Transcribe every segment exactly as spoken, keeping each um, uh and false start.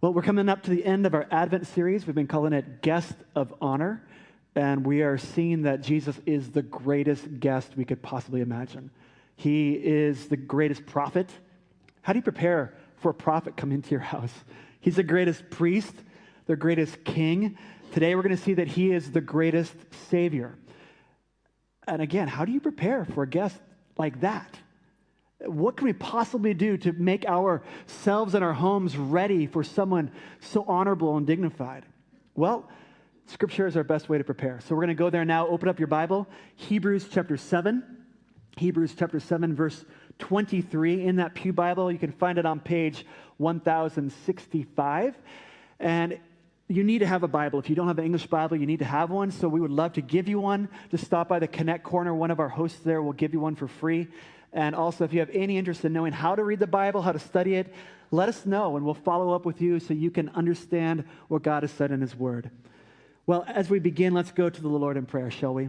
Well, we're coming up to the end of our Advent series. We've been calling it Guest of Honor, and we are seeing that Jesus is the greatest guest we could possibly imagine. He is the greatest prophet. How do you prepare for a prophet coming into your house? He's the greatest priest, the greatest king. Today we're going to see that he is the greatest savior. And again, how do you prepare for a guest like that? What can we possibly do to make ourselves and our homes ready for someone so honorable and dignified? Well, Scripture is our best way to prepare. So we're going to go there now. Open up your Bible. Hebrews chapter seven. Hebrews chapter seven, verse twenty-three. In that Pew Bible, you can find it on page one thousand sixty-five. And you need to have a Bible. If you don't have an English Bible, you need to have one. So we would love to give you one. Just stop by the Connect Corner. One of our hosts there will give you one for free. And also, if you have any interest in knowing how to read the Bible, how to study it, let us know, and we'll follow up with you so you can understand what God has said in His Word. Well, as we begin, let's go to the Lord in prayer, shall we?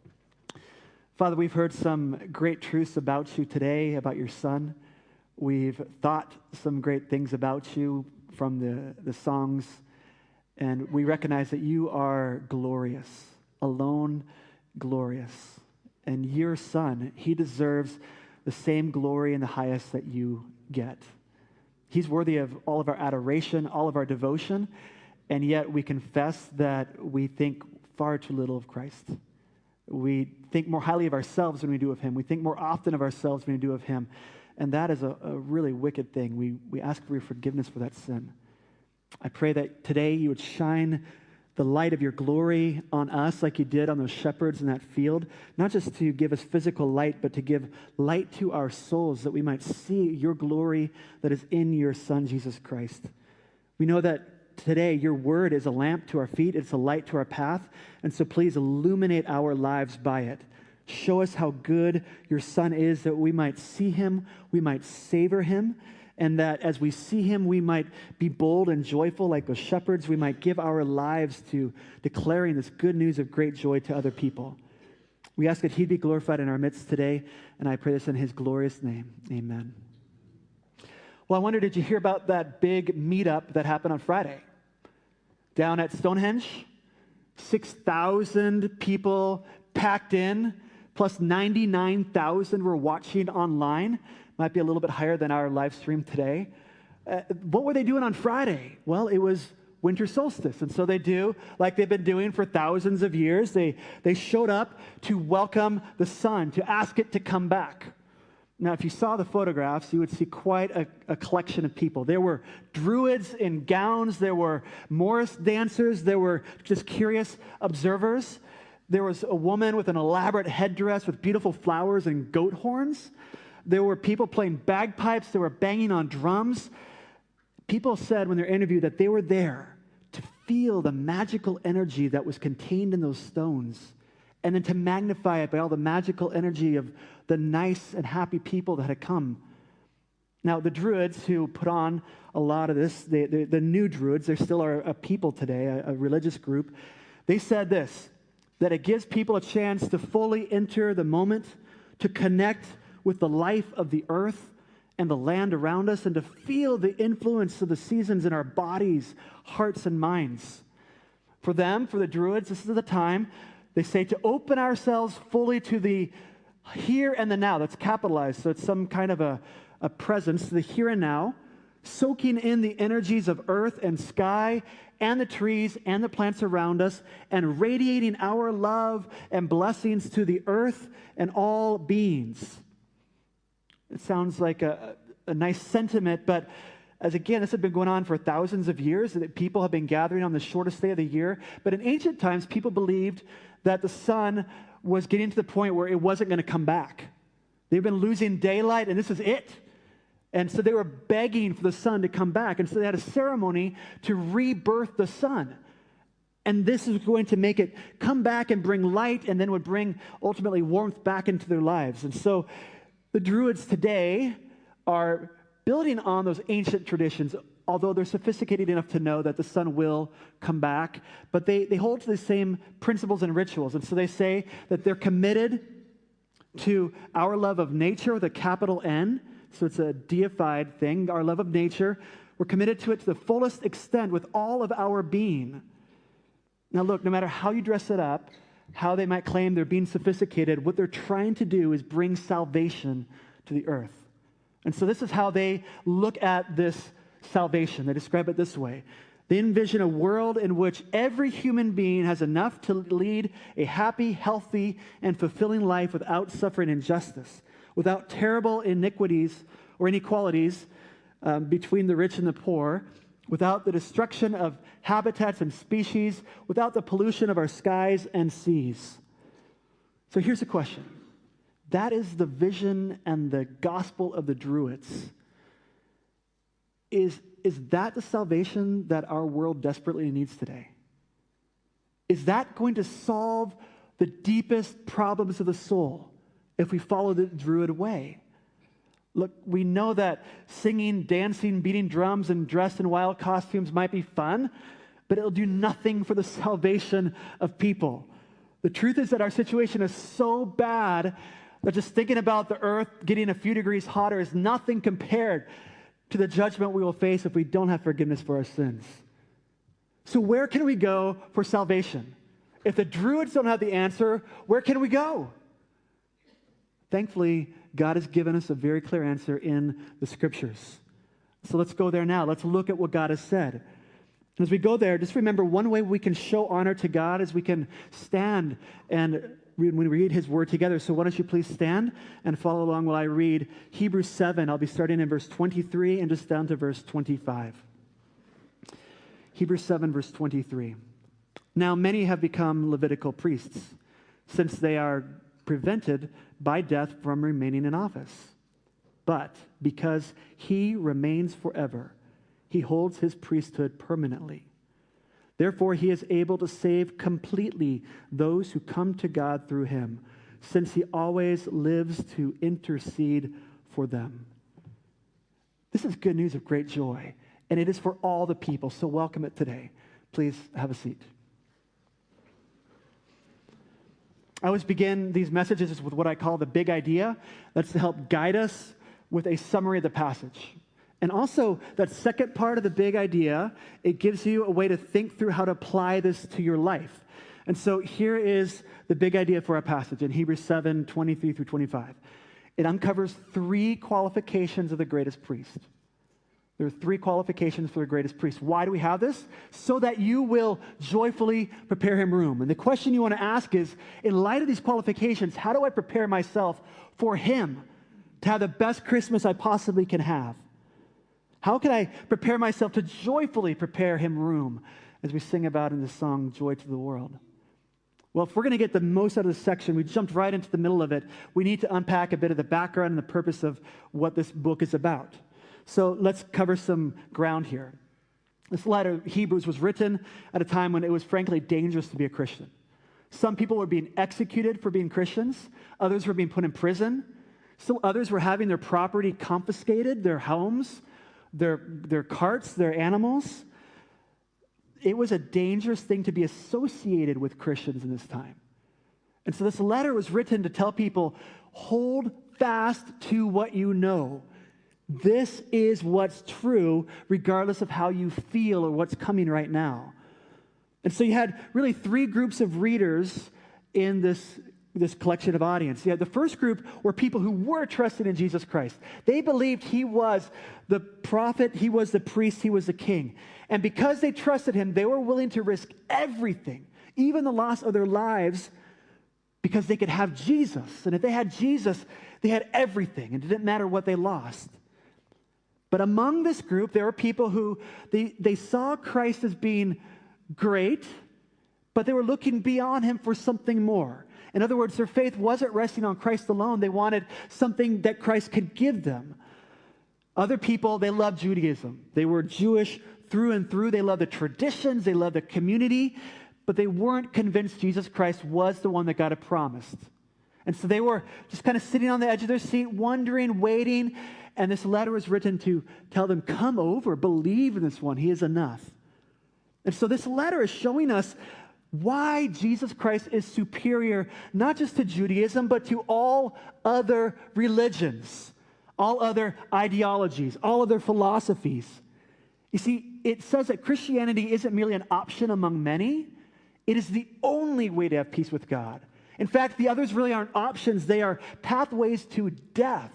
Father, we've heard some great truths about you today, about your Son. We've thought some great things about you from the, the songs, and we recognize that you are glorious, alone glorious. And your Son, he deserves the same glory and the highest that you get. He's worthy of all of our adoration, all of our devotion, and yet we confess that we think far too little of Christ. We think more highly of ourselves than we do of him. We think more often of ourselves than we do of him, and that is a, a really wicked thing. We, we ask for your forgiveness for that sin. I pray that today you would shine the light of your glory on us like you did on those shepherds in that field, not just to give us physical light, but to give light to our souls that we might see your glory that is in your Son, Jesus Christ. We know that today your word is a lamp to our feet, it's a light to our path, and so please illuminate our lives by it. Show us how good your Son is that we might see him, we might savor him, and that as we see him, we might be bold and joyful like those shepherds. We might give our lives to declaring this good news of great joy to other people. We ask that he'd be glorified in our midst today, and I pray this in his glorious name. Amen. Well, I wonder, did you hear about that big meetup that happened on Friday? Down at Stonehenge, six thousand people packed in, plus ninety-nine thousand were watching online. Might be a little bit higher than our live stream today. Uh, what were they doing on Friday? Well, it was winter solstice. And so they do, like they've been doing for thousands of years, they, they showed up to welcome the sun, to ask it to come back. Now, if you saw the photographs, you would see quite a, a collection of people. There were druids in gowns. There were Morris dancers. There were just curious observers. There was a woman with an elaborate headdress with beautiful flowers and goat horns. There were people playing bagpipes. They were banging on drums. People said when they're interviewed that they were there to feel the magical energy that was contained in those stones, and then to magnify it by all the magical energy of the nice and happy people that had come. Now, the Druids who put on a lot of this, they, they, the new Druids, they still are a people today, a, a religious group, they said this, that it gives people a chance to fully enter the moment, to connect with the life of the earth and the land around us, and to feel the influence of the seasons in our bodies, hearts, and minds. For them, for the Druids, this is the time, they say, to open ourselves fully to the here and the now. That's capitalized, so it's some kind of a, a presence, the here and now, soaking in the energies of earth and sky and the trees and the plants around us, and radiating our love and blessings to the earth and all beings. It sounds like a, a nice sentiment, but as again, this had been going on for thousands of years, that people have been gathering on the shortest day of the year. But in ancient times, people believed that the sun was getting to the point where it wasn't going to come back. They've been losing daylight, and this is it. And so they were begging for the sun to come back. And so they had a ceremony to rebirth the sun. And this is going to make it come back and bring light, and then would bring ultimately warmth back into their lives. And so the Druids today are building on those ancient traditions, although they're sophisticated enough to know that the sun will come back, but they, they hold to the same principles and rituals. And so they say that they're committed to our love of nature with a capital N, so it's a deified thing, our love of nature, We're committed to it to the fullest extent with all of our being. Now look, no matter how you dress it up, how they might claim they're being sophisticated, what they're trying to do is bring salvation to the earth. And so this is how they look at this salvation. They describe it this way. They envision a world in which every human being has enough to lead a happy, healthy, and fulfilling life without suffering injustice, without terrible iniquities or inequalities um, between the rich and the poor, without the destruction of habitats and species, without the pollution of our skies and seas. So here's the question. That is the vision and the gospel of the Druids. Is, is that the salvation that our world desperately needs today? Is that going to solve the deepest problems of the soul if we follow the Druid way? Look, we know that singing, dancing, beating drums, and dressed in wild costumes might be fun, but it'll do nothing for the salvation of people. The truth is that our situation is so bad that just thinking about the earth getting a few degrees hotter is nothing compared to the judgment we will face if we don't have forgiveness for our sins. So where can we go for salvation? If the Druids don't have the answer, where can we go? Thankfully, God has given us a very clear answer in the Scriptures. So let's go there now. Let's look at what God has said. As we go there, just remember one way we can show honor to God is we can stand and when we read His Word together. So why don't you please stand and follow along while I read Hebrews seven. I'll be starting in verse twenty-three and just down to verse twenty-five. Hebrews seven, verse twenty-three. Now many have become Levitical priests, since they are prevented by death from remaining in office. But because He remains forever, He holds His priesthood permanently. Therefore, He is able to save completely those who come to God through Him, since He always lives to intercede for them. This is good news of great joy, and it is for all the people, so welcome it today. Please have a seat. I always begin these messages with what I call the big idea. That's to help guide us with a summary of the passage. And also, that second part of the big idea, it gives you a way to think through how to apply this to your life. And so here is the big idea for our passage in Hebrews seven, twenty-three through twenty-five. It uncovers three qualifications of the greatest priest. There are three qualifications for the greatest priest. Why do we have this? So that you will joyfully prepare him room. And the question you want to ask is, in light of these qualifications, how do I prepare myself for him to have the best Christmas I possibly can have? How can I prepare myself to joyfully prepare him room, as we sing about in the song, Joy to the World? Well, if we're going to get the most out of this section, we jumped right into the middle of it. We need to unpack a bit of the background and the purpose of what this book is about. So let's cover some ground here. This letter of Hebrews was written at a time when it was frankly dangerous to be a Christian. Some people were being executed for being Christians. Others were being put in prison. Still others were having their property confiscated, their homes, their, their carts, their animals. It was a dangerous thing to be associated with Christians in this time. And so this letter was written to tell people, hold fast to what you know. This is what's true, regardless of how you feel or what's coming right now. And so you had really three groups of readers in this, this collection of audience. You had the first group were people who were trusting in Jesus Christ. They believed he was the prophet, he was the priest, he was the king. And because they trusted him, they were willing to risk everything, even the loss of their lives, because they could have Jesus. And if they had Jesus, they had everything. It didn't matter what they lost. But among this group, there were people who, they, they saw Christ as being great, but they were looking beyond him for something more. In other words, their faith wasn't resting on Christ alone. They wanted something that Christ could give them. Other people, they loved Judaism. They were Jewish through and through. They loved the traditions. They loved the community. But they weren't convinced Jesus Christ was the one that God had promised. And so they were just kind of sitting on the edge of their seat, wondering, waiting. And this letter was written to tell them, come over, believe in this one. He is enough. And so this letter is showing us why Jesus Christ is superior, not just to Judaism, but to all other religions, all other ideologies, all other philosophies. You see, it says that Christianity isn't merely an option among many. It is the only way to have peace with God. In fact, the others really aren't options. They are pathways to death.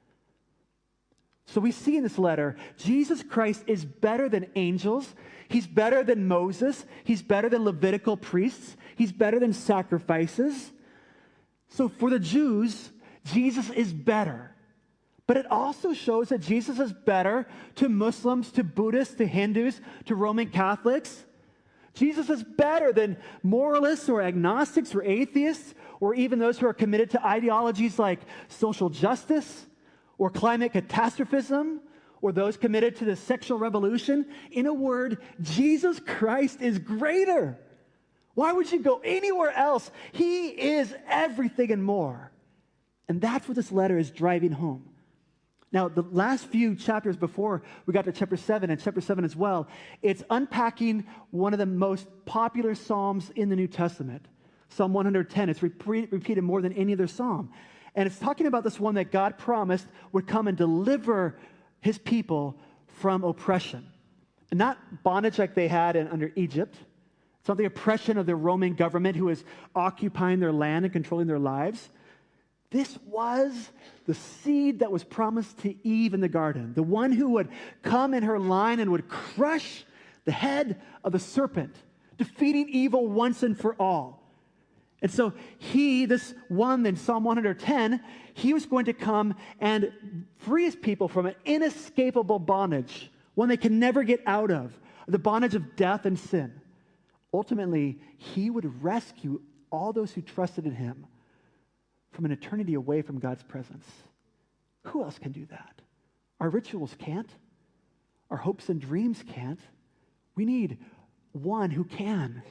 So we see in this letter, Jesus Christ is better than angels. He's better than Moses. He's better than Levitical priests. He's better than sacrifices. So for the Jews, Jesus is better. But it also shows that Jesus is better to Muslims, to Buddhists, to Hindus, to Roman Catholics. Jesus is better than moralists or agnostics or atheists, or even those who are committed to ideologies like social justice or climate catastrophism, or those committed to the sexual revolution. In a word, Jesus Christ is greater. Why would you go anywhere else? He is everything and more. And that's what this letter is driving home. Now, the last few chapters before we got to chapter seven, and chapter seven as well, it's unpacking one of the most popular psalms in the New Testament, Psalm one hundred ten. It's re- repeated more than any other psalm. And it's talking about this one that God promised would come and deliver his people from oppression. And not bondage like they had in, under Egypt. It's not the oppression of the Roman government who is occupying their land and controlling their lives. This was the seed that was promised to Eve in the garden, the one who would come in her line and would crush the head of the serpent, defeating evil once and for all. And so he, this one in Psalm one hundred ten, he was going to come and free his people from an inescapable bondage, one they can never get out of, the bondage of death and sin. Ultimately, he would rescue all those who trusted in him from an eternity away from God's presence. Who else can do that? Our rituals can't. Our hopes and dreams can't. We need one who can.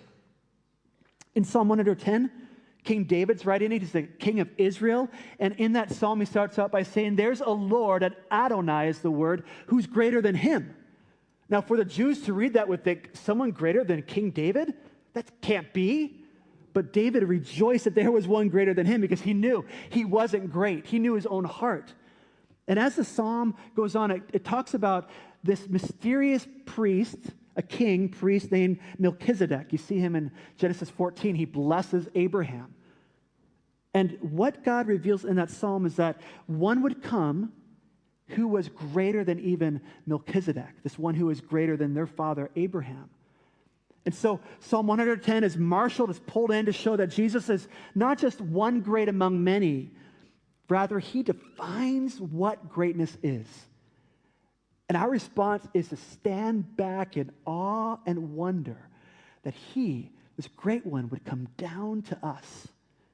In Psalm one hundred ten, King David's writing it. He's the king of Israel. And in that psalm, he starts out by saying, there's a Lord, and Adonai is the word, who's greater than him. Now, for the Jews to read that with the, someone greater than King David, that can't be. But David rejoiced that there was one greater than him because he knew he wasn't great. He knew his own heart. And as the psalm goes on, it, it talks about this mysterious priest, a king, priest named Melchizedek. You see him in Genesis fourteen. He blesses Abraham. And what God reveals in that psalm is that one would come who was greater than even Melchizedek, this one who is greater than their father Abraham. And so Psalm one hundred ten is marshaled, is pulled in to show that Jesus is not just one great among many, rather he defines what greatness is. And our response is to stand back in awe and wonder that he, this great one, would come down to us.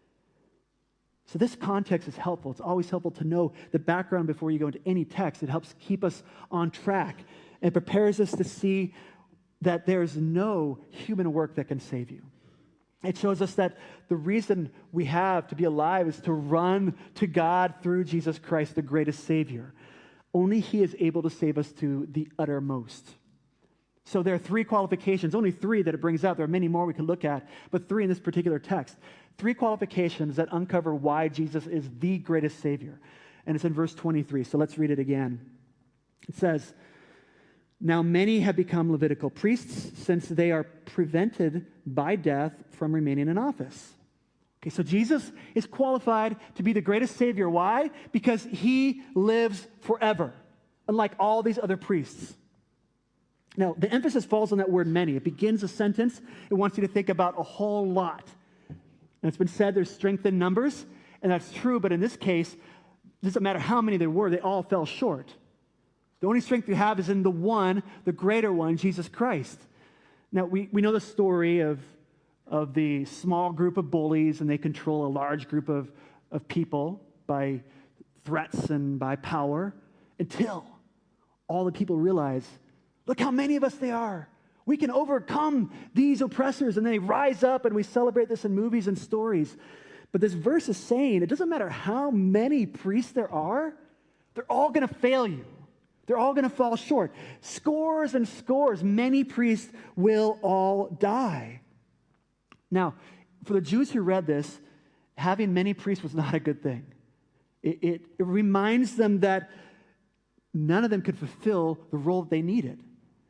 So this context is helpful. It's always helpful to know the background before you go into any text. It helps keep us on track and prepares us to see that there's no human work that can save you. It shows us that the reason we have to be alive is to run to God through Jesus Christ, the greatest Savior. Only he is able to save us to the uttermost. So there are three qualifications, only three that it brings out. There are many more we could look at, but three in this particular text. Three qualifications that uncover why Jesus is the greatest Savior. And it's in verse twenty-three, so let's read it again. It says, now many have become Levitical priests since they are prevented by death from remaining in office. Okay, so Jesus is qualified to be the greatest Savior. Why? Because he lives forever, unlike all these other priests. Now, the emphasis falls on that word many. It begins a sentence. It wants you to think about a whole lot. And it's been said there's strength in numbers, and that's true, but in this case, it doesn't matter how many there were, they all fell short. The only strength you have is in the one, the greater one, Jesus Christ. Now, we, we know the story of, of the small group of bullies, and they control a large group of, of people by threats and by power, until all the people realize, look how many of us they are. We can overcome these oppressors, and then they rise up, and we celebrate this in movies and stories. But this verse is saying it doesn't matter how many priests there are, they're all going to fail you. They're all going to fall short. Scores and scores, many priests will all die. Now, for the Jews who read this, having many priests was not a good thing. It, it, it reminds them that none of them could fulfill the role that they needed.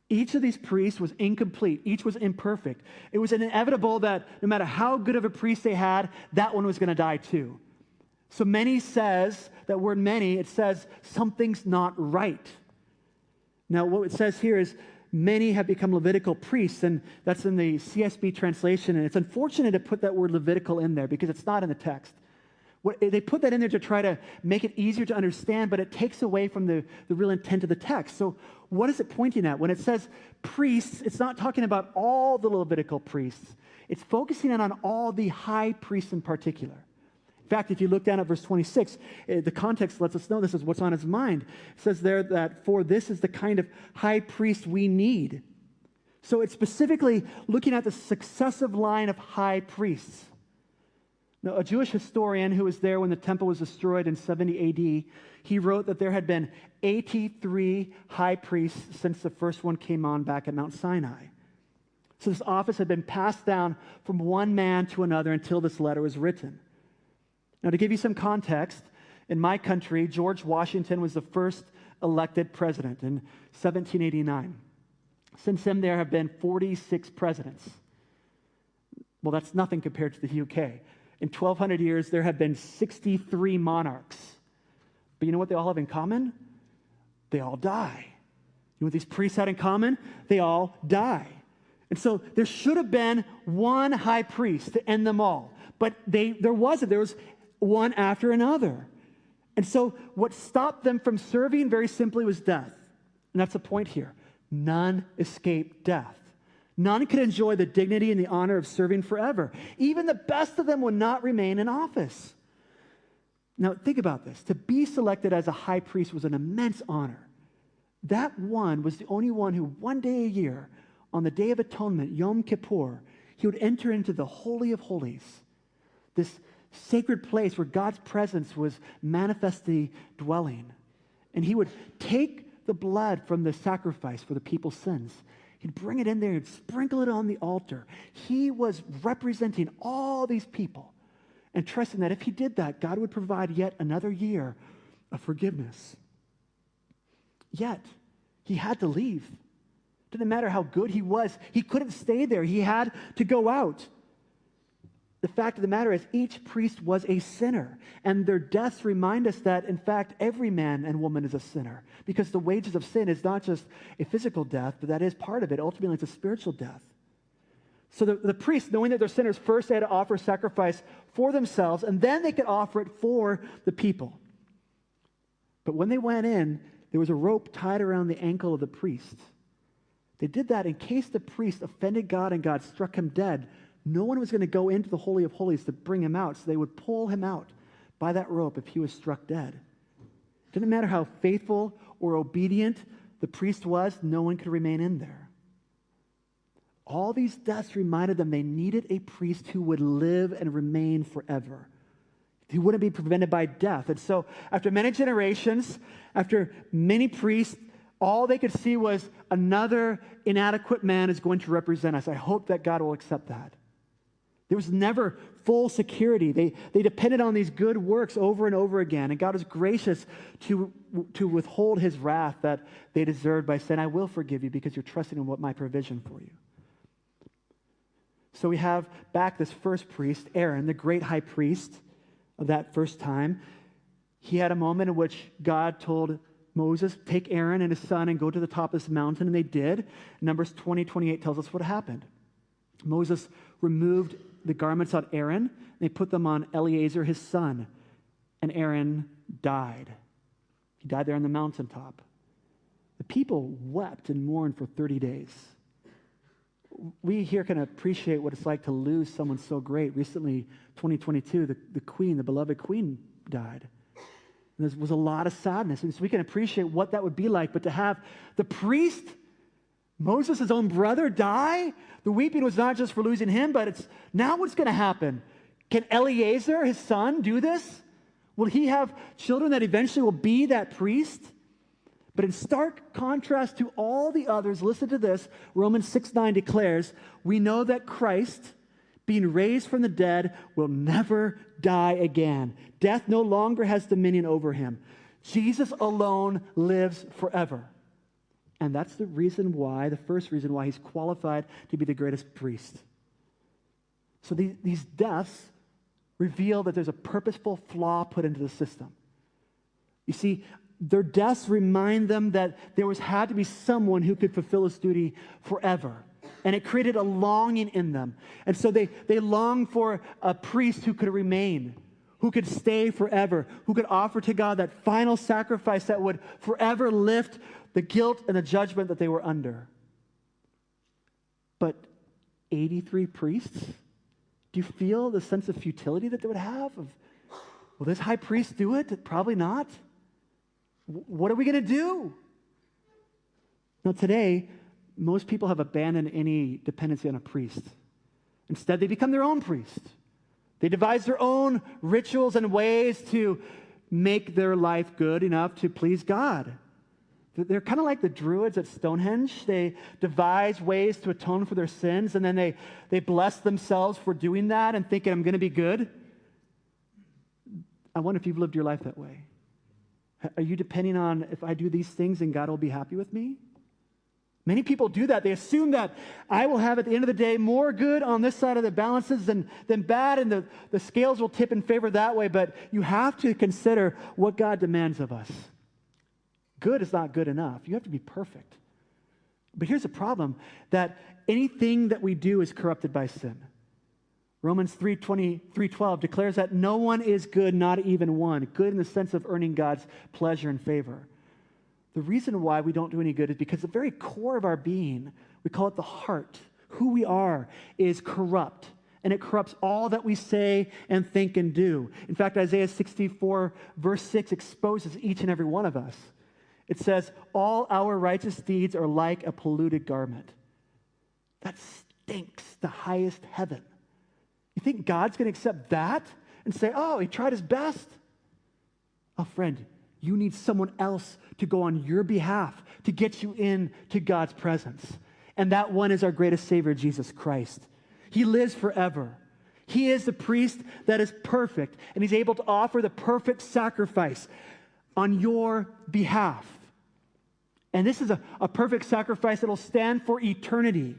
Each of these priests was incomplete. Each was imperfect. It was inevitable that no matter how good of a priest they had, that one was going to die too. So many says, that word many, it says something's not right. Now, what it says here is many have become Levitical priests, and that's in the C S B translation, and it's unfortunate to put that word Levitical in there because it's not in the text. What, they put that in there to try to make it easier to understand, but it takes away from the, the real intent of the text. So what is it pointing at? When it says priests, it's not talking about all the Levitical priests. It's focusing in on all the high priests in particular. In fact, if you look down at verse twenty-six, the context lets us know this is what's on his mind. It says there that for this is the kind of high priest we need. So it's specifically looking at the successive line of high priests. Now, a Jewish historian who was there when the temple was destroyed in seventy A D, he wrote that there had been eighty-three high priests since the first one came on back at Mount Sinai. So this office had been passed down from one man to another until this letter was written. Now, to give you some context, in my country, George Washington was the first elected president in seventeen eighty-nine. Since then, there have been forty-six presidents. Well, that's nothing compared to the U K. In twelve hundred years, there have been sixty-three monarchs. But you know what they all have in common? They all die. You know what these priests had in common? They all die. And so there should have been one high priest to end them all. But they, there wasn't. There was one after another. And so what stopped them from serving very simply was death. And that's the point here. None escaped death. None could enjoy the dignity and the honor of serving forever. Even the best of them would not remain in office. Now, think about this. To be selected as a high priest was an immense honor. That one was the only one who one day a year, on the Day of Atonement, Yom Kippur, he would enter into the Holy of Holies, this sacred place where God's presence was manifestly dwelling. And he would take the blood from the sacrifice for the people's sins. He'd bring it in there and sprinkle it on the altar. He was representing all these people and trusting that if he did that, God would provide yet another year of forgiveness. Yet, he had to leave. Didn't matter how good he was. He couldn't stay there. He had to go out. The fact of the matter is, each priest was a sinner, and their deaths remind us that, in fact, every man and woman is a sinner, because the wages of sin is not just a physical death, but that is part of it. Ultimately, it's a spiritual death. So the, the priests, knowing that they're sinners, first they had to offer sacrifice for themselves, and then they could offer it for the people. But when they went in, there was a rope tied around the ankle of the priest. They did that in case the priest offended God and God struck him dead. No one was going to go into the Holy of Holies to bring him out, so they would pull him out by that rope if he was struck dead. It didn't matter how faithful or obedient the priest was, no one could remain in there. All these deaths reminded them they needed a priest who would live and remain forever. He wouldn't be prevented by death. And so after many generations, after many priests, all they could see was another inadequate man is going to represent us. I hope that God will accept that. There was never full security. They, they depended on these good works over and over again. And God was gracious to, to withhold his wrath that they deserved by saying, I will forgive you because you're trusting in what my provision for you. So we have back this first priest, Aaron, the great high priest of that first time. He had a moment in which God told Moses, take Aaron and his son and go to the top of this mountain, and they did. Numbers twenty, twenty-eight tells us what happened. Moses removed the garments on Aaron, and they put them on Eleazar, his son, and Aaron died. He died there on the mountaintop. The people wept and mourned for thirty days. We here can appreciate what it's like to lose someone so great. Recently, twenty twenty-two, the, the queen, the beloved queen, died. And there was a lot of sadness. And so we can appreciate what that would be like. But to have the priest, Moses, his own brother, die, the weeping was not just for losing him, but it's now what's going to happen. Can Eleazar, his son, do this? Will he have children that eventually will be that priest? But in stark contrast to all the others, listen to this. Romans six nine declares, we know that Christ, being raised from the dead, will never die again. Death no longer has dominion over him. Jesus alone lives forever. And that's the reason why, the first reason why he's qualified to be the greatest priest. So these, these deaths reveal that there's a purposeful flaw put into the system. You see, their deaths remind them that there was had to be someone who could fulfill his duty forever. And it created a longing in them. And so they, they longed for a priest who could remain, who could stay forever, who could offer to God that final sacrifice that would forever lift the guilt and the judgment that they were under. But eighty-three priests? Do you feel the sense of futility that they would have? Of, will this high priest do it? Probably not. W- what are we going to do? Now today, most people have abandoned any dependency on a priest. Instead, they become their own priest. They devise their own rituals and ways to make their life good enough to please God. They're kind of like the Druids at Stonehenge. They devise ways to atone for their sins, and then they, they bless themselves for doing that and thinking, I'm going to be good. I wonder if you've lived your life that way. Are you depending on, if I do these things, then God will be happy with me? Many people do that. They assume that I will have, at the end of the day, more good on this side of the balances than, than bad, and the, the scales will tip in favor that way. But you have to consider what God demands of us. Good is not good enough. You have to be perfect. But here's the problem, that anything that we do is corrupted by sin. Romans three twenty, three twelve declares that no one is good, not even one. Good in the sense of earning God's pleasure and favor. The reason why we don't do any good is because the very core of our being, we call it the heart, who we are, is corrupt. And it corrupts all that we say and think and do. In fact, Isaiah sixty-four, verse six exposes each and every one of us. It says, all our righteous deeds are like a polluted garment. That stinks to highest heaven. You think God's going to accept that and say, oh, he tried his best? Oh, friend, you need someone else to go on your behalf to get you into God's presence. And that one is our greatest Savior, Jesus Christ. He lives forever. He is the priest that is perfect, and he's able to offer the perfect sacrifice on your behalf. And this is a, a perfect sacrifice that will stand for eternity.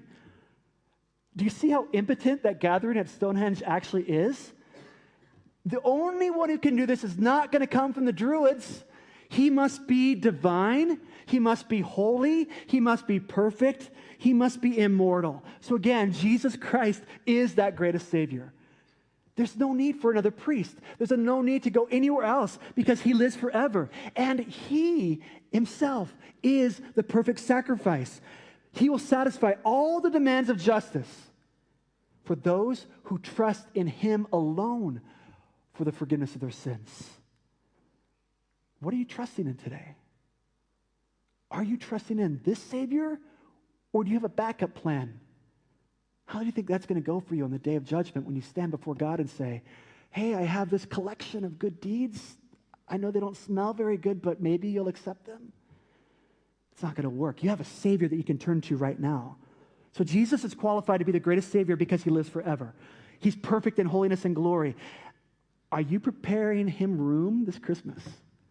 Do you see how impotent that gathering at Stonehenge actually is? The only one who can do this is not going to come from the Druids. He must be divine. He must be holy. He must be perfect. He must be immortal. So again, Jesus Christ is that greatest Savior. There's no need for another priest. There's a no need to go anywhere else because he lives forever. And he himself is the perfect sacrifice. He will satisfy all the demands of justice for those who trust in him alone for the forgiveness of their sins. What are you trusting in today? Are you trusting in this Savior, or do you have a backup plan? How do you think that's going to go for you on the day of judgment when you stand before God and say, hey, I have this collection of good deeds. I know they don't smell very good, but maybe you'll accept them? It's not going to work. You have a Savior that you can turn to right now. So Jesus is qualified to be the greatest Savior because he lives forever. He's perfect in holiness and glory. Are you preparing him room this Christmas?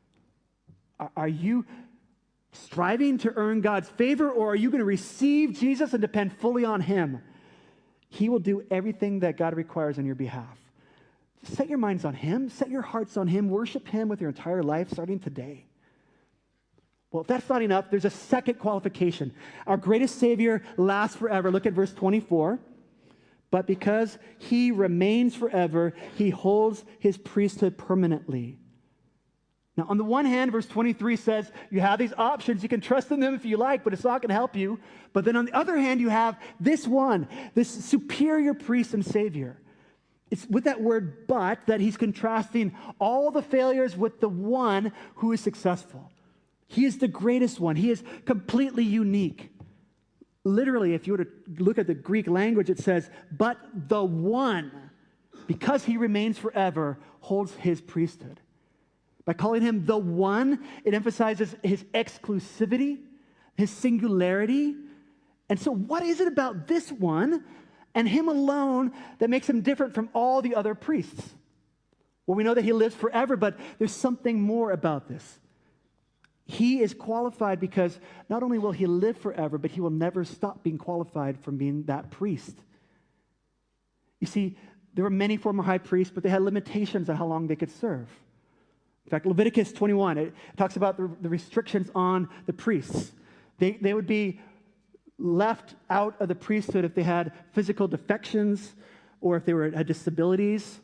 Are you striving to earn God's favor, or are you going to receive Jesus and depend fully on him? He will do everything that God requires on your behalf. Set your minds on him. Set your hearts on him. Worship him with your entire life starting today. Well, if that's not enough, there's a second qualification. Our greatest Savior lasts forever. Look at verse twenty-four. But because he remains forever, he holds his priesthood permanently. Now, on the one hand, verse twenty-three says, you have these options. You can trust in them if you like, but it's not going to help you. But then on the other hand, you have this one, this superior priest and Savior. It's with that word but that he's contrasting all the failures with the one who is successful. He is the greatest one. He is completely unique. Literally, if you were to look at the Greek language, it says, but the one, because he remains forever, holds his priesthood. By calling him the one, it emphasizes his exclusivity, his singularity. And so what is it about this one and him alone that makes him different from all the other priests? Well, we know that he lives forever, but there's something more about this. He is qualified because not only will he live forever, but he will never stop being qualified from being that priest. You see, there were many former high priests, but they had limitations on how long they could serve. In fact, Leviticus twenty-one, it talks about the, the restrictions on the priests. They, they would be left out of the priesthood if they had physical defections or if they were, had disabilities.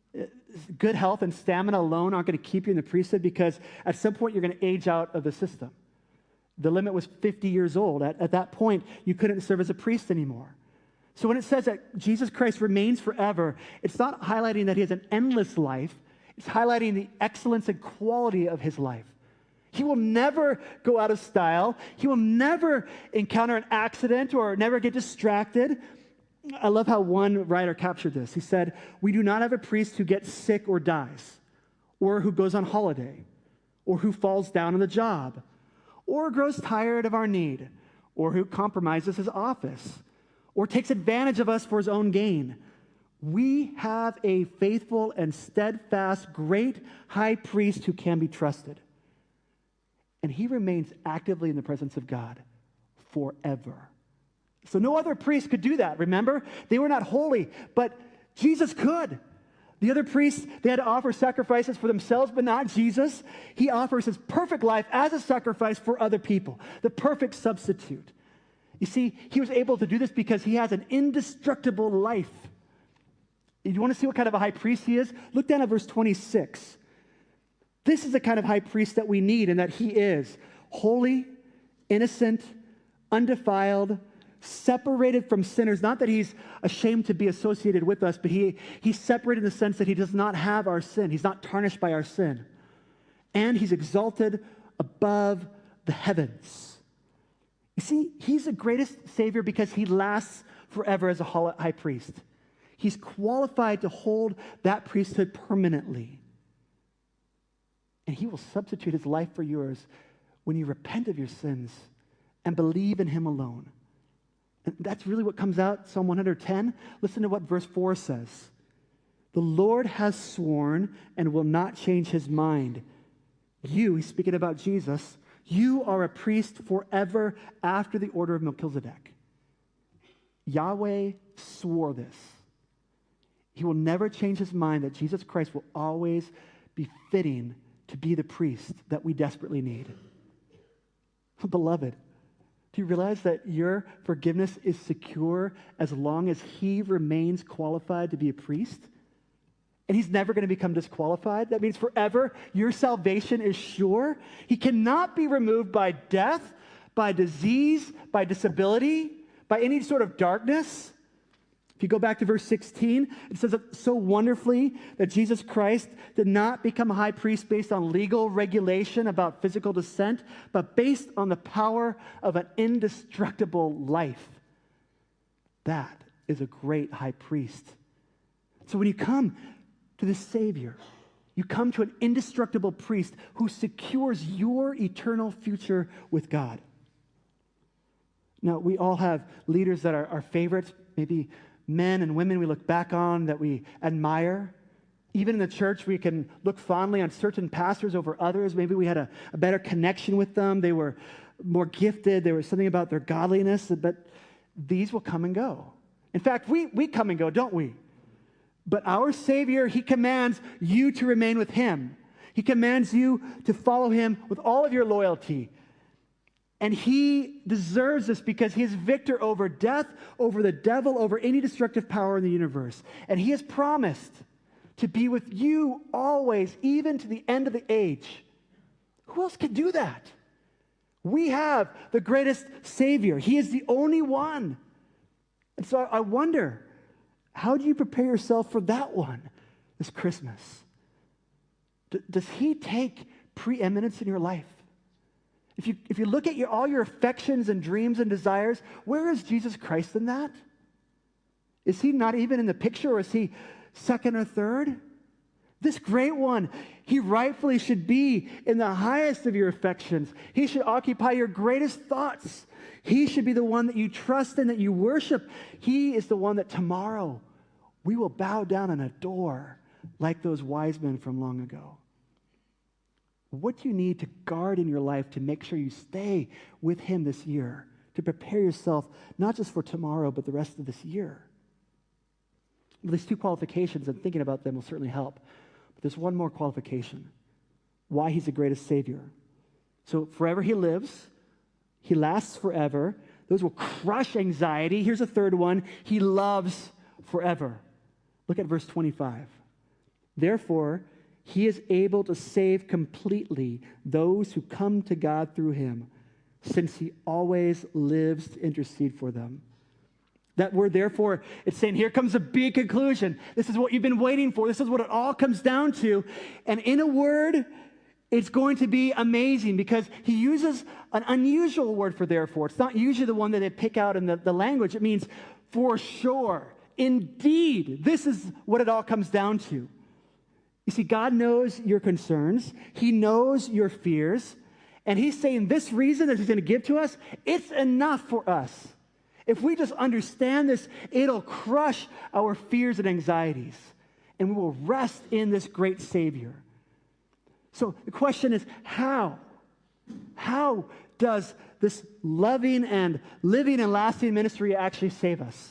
Good health and stamina alone aren't going to keep you in the priesthood because at some point you're going to age out of the system. The limit was fifty years old. At, at that point, you couldn't serve as a priest anymore. So when it says that Jesus Christ remains forever, it's not highlighting that he has an endless life. It's highlighting the excellence and quality of his life. He will never go out of style. He will never encounter an accident or never get distracted. I love how one writer captured this. He said, "We do not have a priest who gets sick or dies, or who goes on holiday, or who falls down on the job, or grows tired of our need, or who compromises his office, or takes advantage of us for his own gain. We have a faithful and steadfast great high priest who can be trusted. And he remains actively in the presence of God forever." So no other priest could do that, remember? They were not holy, but Jesus could. The other priests, they had to offer sacrifices for themselves, but not Jesus. He offers his perfect life as a sacrifice for other people, the perfect substitute. You see, he was able to do this because he has an indestructible life. You want to see what kind of a high priest he is? Look down at verse twenty-six. This is the kind of high priest that we need and that he is. Holy, innocent, undefiled, separated from sinners. Not that he's ashamed to be associated with us, but he, he's separated in the sense that he does not have our sin. He's not tarnished by our sin. And he's exalted above the heavens. You see, he's the greatest Savior because he lasts forever as a high priest. He's qualified to hold that priesthood permanently. And he will substitute his life for yours when you repent of your sins and believe in him alone. And that's really what comes out, Psalm one ten. Listen to what verse four says. "The Lord has sworn and will not change his mind. You," he's speaking about Jesus, "you are a priest forever after the order of Melchizedek." Yahweh swore this. He will never change his mind that Jesus Christ will always be fitting to be the priest that we desperately need. Beloved, do you realize that your forgiveness is secure as long as he remains qualified to be a priest? And he's never going to become disqualified. That means forever your salvation is sure. He cannot be removed by death, by disease, by disability, by any sort of darkness. If you go back to verse sixteen, it says it so wonderfully that Jesus Christ did not become a high priest based on legal regulation about physical descent, but based on the power of an indestructible life. That is a great high priest. So when you come to the Savior, you come to an indestructible priest who secures your eternal future with God. Now, we all have leaders that are our favorites, maybe men and women we look back on that we admire. Even in the church, we can look fondly on certain pastors over others. Maybe we had a, a better connection with them. They were more gifted. There was something about their godliness, but these will come and go. In fact, we, we come and go, don't we? But our Savior, he commands you to remain with him. He commands you to follow him with all of your loyalty. And he deserves this because he is victor over death, over the devil, over any destructive power in the universe. And he has promised to be with you always, even to the end of the age. Who else can do that? We have the greatest Savior. He is the only one. And so I wonder, how do you prepare yourself for that one this Christmas? D- does he take preeminence in your life? If you, if you look at your, all your affections and dreams and desires, where is Jesus Christ in that? Is he not even in the picture, or is he second or third? This great one, he rightfully should be in the highest of your affections. He should occupy your greatest thoughts. He should be the one that you trust and that you worship. He is the one that tomorrow we will bow down and adore like those wise men from long ago. What do you need to guard in your life to make sure you stay with him this year, to prepare yourself not just for tomorrow, but the rest of this year? Well, these two qualifications, and thinking about them will certainly help. But there's one more qualification, why he's the greatest Savior. So forever he lives. He lasts forever. Those will crush anxiety. Here's a third one. He loves forever. Look at verse twenty-five. Therefore, he is able to save completely those who come to God through him, since he always lives to intercede for them. That word, therefore, it's saying, here comes a big conclusion. This is what you've been waiting for. This is what it all comes down to. And in a word, it's going to be amazing because he uses an unusual word for therefore. It's not usually the one that they pick out in the, the language. It means for sure, indeed. This is what it all comes down to. You see, God knows your concerns. He knows your fears. And he's saying this reason that he's going to give to us, it's enough for us. If we just understand this, it'll crush our fears and anxieties. And we will rest in this great Savior. So the question is, how? How does this loving and living and lasting ministry actually save us?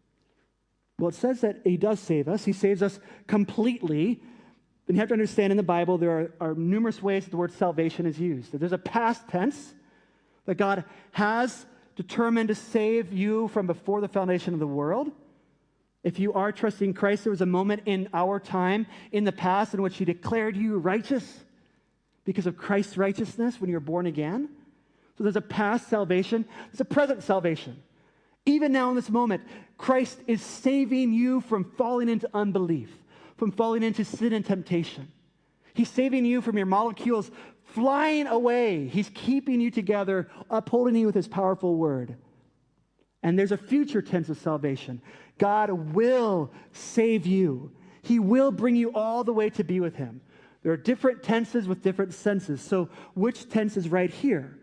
Well, it says that he does save us. He saves us completely. And you have to understand in the Bible, there are, are numerous ways that the word salvation is used. There's a past tense that God has determined to save you from before the foundation of the world. If you are trusting Christ, there was a moment in our time in the past in which he declared you righteous because of Christ's righteousness when you were born again. So there's a past salvation. There's a present salvation. Even now in this moment, Christ is saving you from falling into unbelief, from falling into sin and temptation. He's saving you from your molecules flying away. He's keeping you together, upholding you with his powerful word. And there's a future tense of salvation. God will save you. He will bring you all the way to be with him. There are different tenses with different senses. So which tense is right here?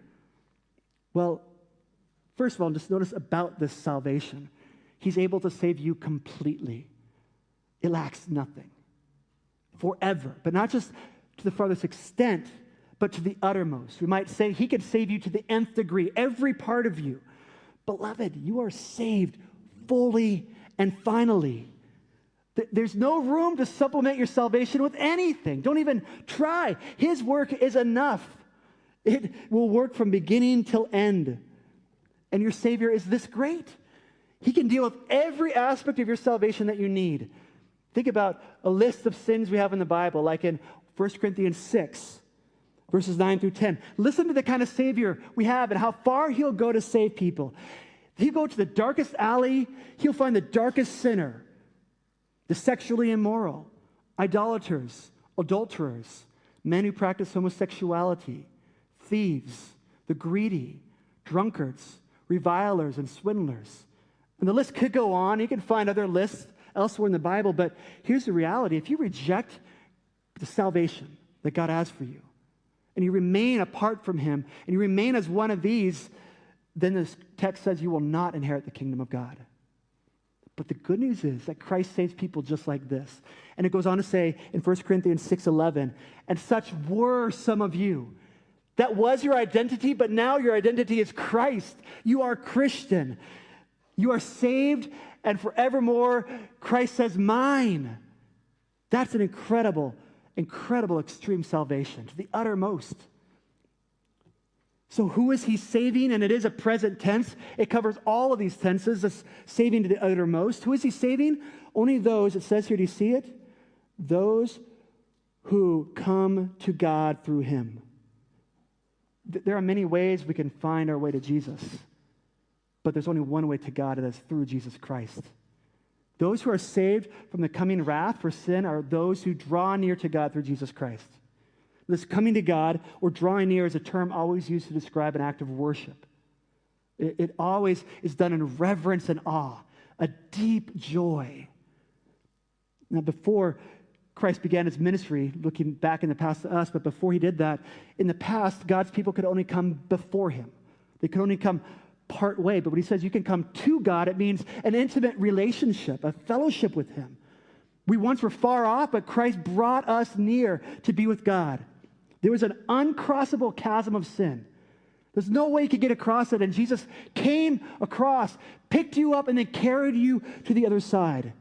Well, first of all, just notice about this salvation. He's able to save you completely. It lacks nothing. Forever. But not just to the farthest extent, but to the uttermost. We might say he could save you to the nth degree, every part of you. Beloved, you are saved fully and finally. There's no room to supplement your salvation with anything. Don't even try. His work is enough. It will work from beginning till end. And your Savior is this great. He can deal with every aspect of your salvation that you need. Think about a list of sins we have in the Bible, like in First Corinthians six, verses nine through ten. Listen to the kind of Savior we have and how far he'll go to save people. He'll go to the darkest alley. He'll find the darkest sinner, the sexually immoral, idolaters, adulterers, men who practice homosexuality, thieves, the greedy, drunkards, revilers, and swindlers. And the list could go on. You can find other lists elsewhere in the Bible, but here's the reality. If you reject the salvation that God has for you, and you remain apart from him, and you remain as one of these, then this text says you will not inherit the kingdom of God. But the good news is that Christ saves people just like this. And it goes on to say in First Corinthians six eleven, and such were some of you. That was your identity, but now your identity is Christ. You are Christian. You are saved, and forevermore, Christ says, mine. That's an incredible, incredible extreme salvation to the uttermost. So who is he saving? And it is a present tense. It covers all of these tenses, this saving to the uttermost. Who is he saving? Only those, it says here, do you see it? Those who come to God through him. There are many ways we can find our way to Jesus, but there's only one way to God, and that's through Jesus Christ. Those who are saved from the coming wrath for sin are those who draw near to God through Jesus Christ. This coming to God or drawing near is a term always used to describe an act of worship. It, it always is done in reverence and awe, a deep joy. Now, before Christ began his ministry, looking back in the past to us, but before he did that, in the past, God's people could only come before him. They could only come part way. But when he says you can come to God, it means an intimate relationship, a fellowship with him. We once were far off, but Christ brought us near to be with God. There was an uncrossable chasm of sin. There's no way you could get across it, and Jesus came across, picked you up, and then carried you to the other side.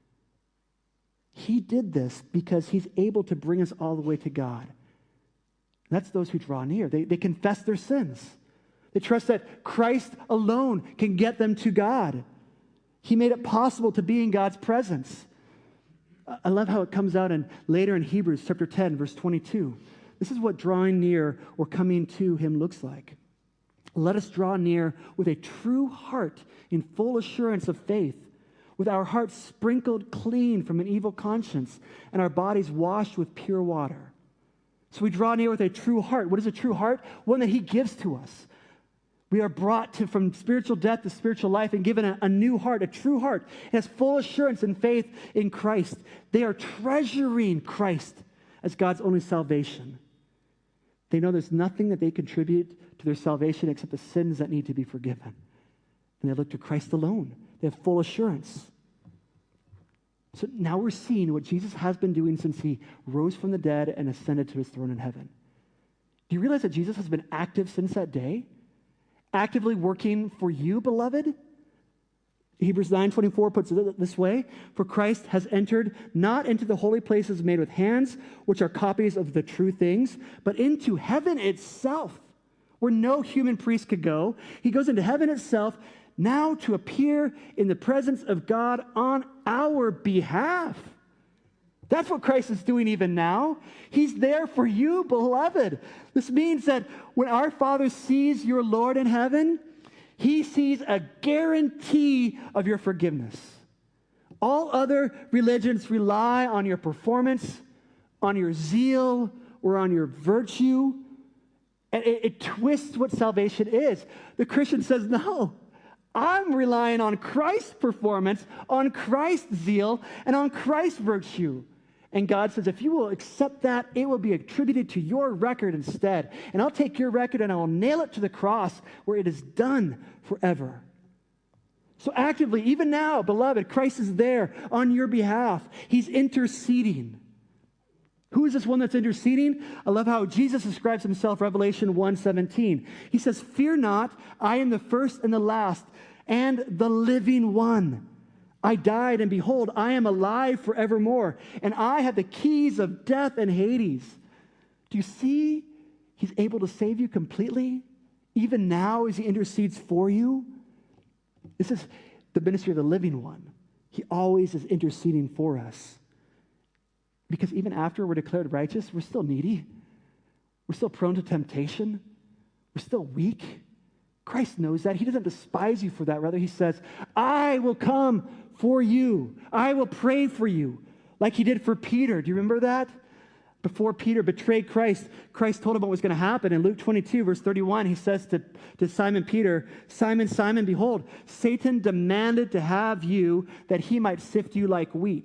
He did this because he's able to bring us all the way to God. That's those who draw near. They, they confess their sins. They trust that Christ alone can get them to God. He made it possible to be in God's presence. I love how it comes out in, later in Hebrews chapter ten, verse twenty-two. This is what drawing near or coming to him looks like. Let us draw near with a true heart in full assurance of faith, with our hearts sprinkled clean from an evil conscience and our bodies washed with pure water. So we draw near with a true heart. What is a true heart? One that he gives to us. We are brought to, from spiritual death to spiritual life and given a, a new heart, a true heart. It has full assurance and faith in Christ. They are treasuring Christ as God's only salvation. They know there's nothing that they contribute to their salvation except the sins that need to be forgiven. And they look to Christ alone. They have full assurance. So now we're seeing what Jesus has been doing since he rose from the dead and ascended to his throne in heaven. Do you realize that Jesus has been active since that day? Actively working for you, beloved? Hebrews nine twenty-four puts it this way, for Christ has entered not into the holy places made with hands, which are copies of the true things, but into heaven itself, where no human priest could go. He goes into heaven itself now to appear in the presence of God on our behalf. That's what Christ is doing even now. He's there for you, beloved. This means that when our Father sees your Lord in heaven, he sees a guarantee of your forgiveness. All other religions rely on your performance, on your zeal, or on your virtue. And it, it twists what salvation is. The Christian says, no, I'm relying on Christ's performance, on Christ's zeal, and on Christ's virtue. And God says, if you will accept that, it will be attributed to your record instead. And I'll take your record and I will nail it to the cross where it is done forever. So actively, even now, beloved, Christ is there on your behalf. He's interceding. Who is this one that's interceding? I love how Jesus describes himself, Revelation one seventeen. He says, fear not, I am the first and the last and the living one. I died, and behold, I am alive forevermore, and I have the keys of death and Hades. Do you see? He's able to save you completely, even now as he intercedes for you. This is the ministry of the living one. He always is interceding for us. Because even after we're declared righteous, we're still needy. We're still prone to temptation. We're still weak. Christ knows that. He doesn't despise you for that. Rather, he says, I will come for you. I will pray for you, like he did for Peter. Do you remember that? Before Peter betrayed Christ, Christ told him what was going to happen. In Luke twenty-two, verse thirty-one, he says to, to Simon Peter, Simon, Simon, behold, Satan demanded to have you that he might sift you like wheat.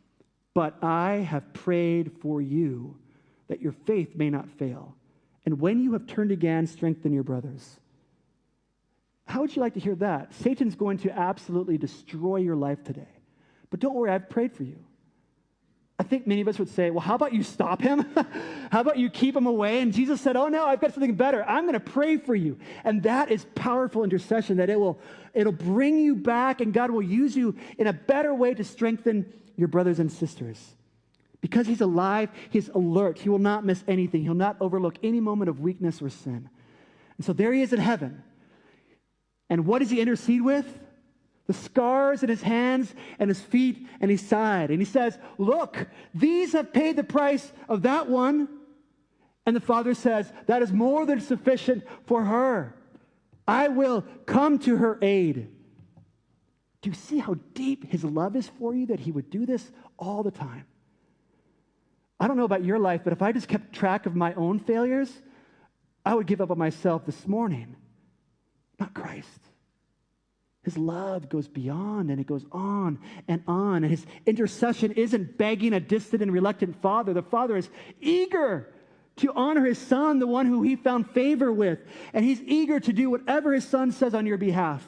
But I have prayed for you that your faith may not fail. And when you have turned again, strengthen your brothers. How would you like to hear that? Satan's going to absolutely destroy your life today. But don't worry, I've prayed for you. I think many of us would say, well, how about you stop him? How about you keep him away? And Jesus said, oh no, I've got something better. I'm going to pray for you. And that is powerful intercession, that it will, it'll bring you back, and God will use you in a better way to strengthen your brothers and sisters. Because he's alive, he's alert. He will not miss anything. He'll not overlook any moment of weakness or sin. And so there he is in heaven. And what does he intercede with? The scars in his hands and his feet and his side. And he says, look, these have paid the price of that one. And the Father says, that is more than sufficient for her. I will come to her aid. Do you see how deep his love is for you, that he would do this all the time? I don't know about your life, but if I just kept track of my own failures, I would give up on myself this morning. Not Christ. His love goes beyond, and it goes on and on. And his intercession isn't begging a distant and reluctant father. The Father is eager to honor his Son, the one who he found favor with. And he's eager to do whatever his Son says on your behalf.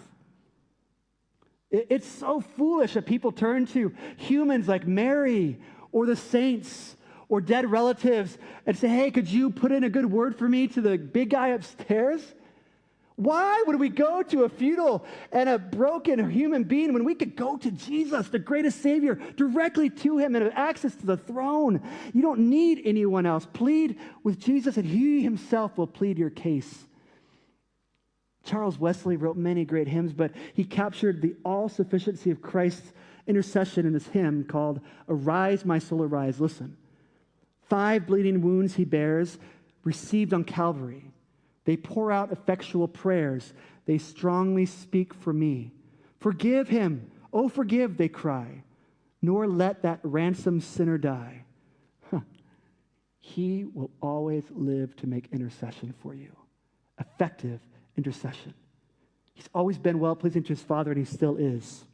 It's so foolish that people turn to humans like Mary or the saints or dead relatives and say, hey, could you put in a good word for me to the big guy upstairs? Why would we go to a feudal and a broken human being when we could go to Jesus, the greatest Savior, directly to him and have access to the throne? You don't need anyone else. Plead with Jesus and he himself will plead your case. Charles Wesley wrote many great hymns, but he captured the all-sufficiency of Christ's intercession in this hymn called Arise, My Soul, Arise. Listen. Five bleeding wounds he bears, received on Calvary. They pour out effectual prayers. They strongly speak for me. Forgive him. Oh, forgive, they cry. Nor let that ransomed sinner die. Huh. He will always live to make intercession for you. Effective intercession. He's always been well-pleasing to his Father, and he still is.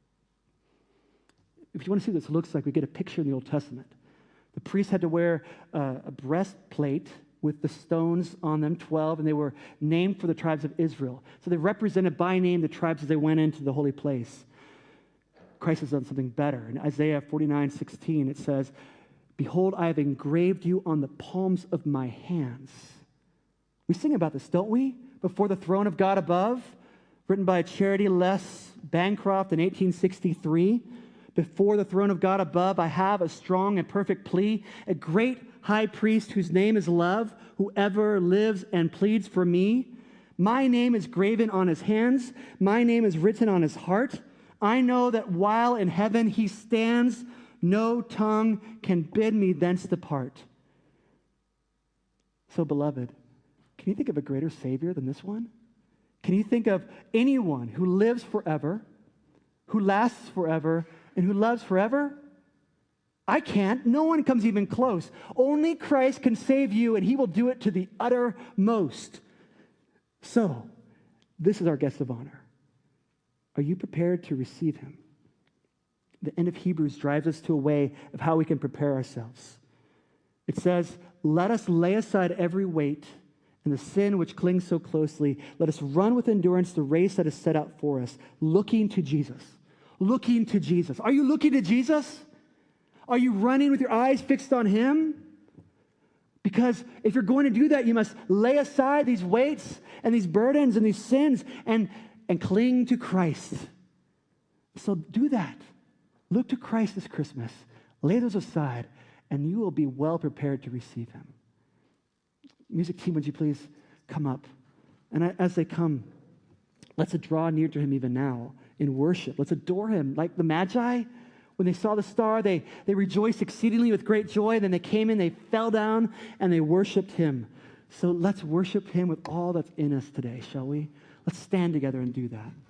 If you want to see what this looks like, we get a picture in the Old Testament. The priest had to wear uh, a breastplate with the stones on them, twelve, and they were named for the tribes of Israel. So they represented by name the tribes as they went into the holy place. Christ has done something better. In Isaiah forty-nine sixteen, it says, behold, I have engraved you on the palms of my hands. We sing about this, don't we? Before the throne of God above, written by Charity Les Bancroft in eighteen sixty-three. Before the throne of God above, I have a strong and perfect plea, a great high priest whose name is love, whoever lives and pleads for me. My name is graven on his hands. My name is written on his heart. I know that while in heaven he stands, no tongue can bid me thence depart. So, beloved, can you think of a greater Savior than this one? Can you think of anyone who lives forever, who lasts forever, and who loves forever? I can't. No one comes even close. Only Christ can save you, and he will do it to the uttermost. So, this is our guest of honor. Are you prepared to receive him? The end of Hebrews drives us to a way of how we can prepare ourselves. It says, let us lay aside every weight and the sin which clings so closely. Let us run with endurance the race that is set out for us, looking to Jesus. Looking to Jesus. Are you looking to Jesus? Are you running with your eyes fixed on him? Because if you're going to do that, you must lay aside these weights and these burdens and these sins and, and cling to Christ. So do that. Look to Christ this Christmas. Lay those aside, and you will be well prepared to receive him. Music team, would you please come up? And as they come, let's draw near to him even now in worship. Let's adore him like the Magi. When they saw the star, they, they rejoiced exceedingly with great joy. And then they came in, they fell down, and they worshiped him. So let's worship him with all that's in us today, shall we? Let's stand together and do that.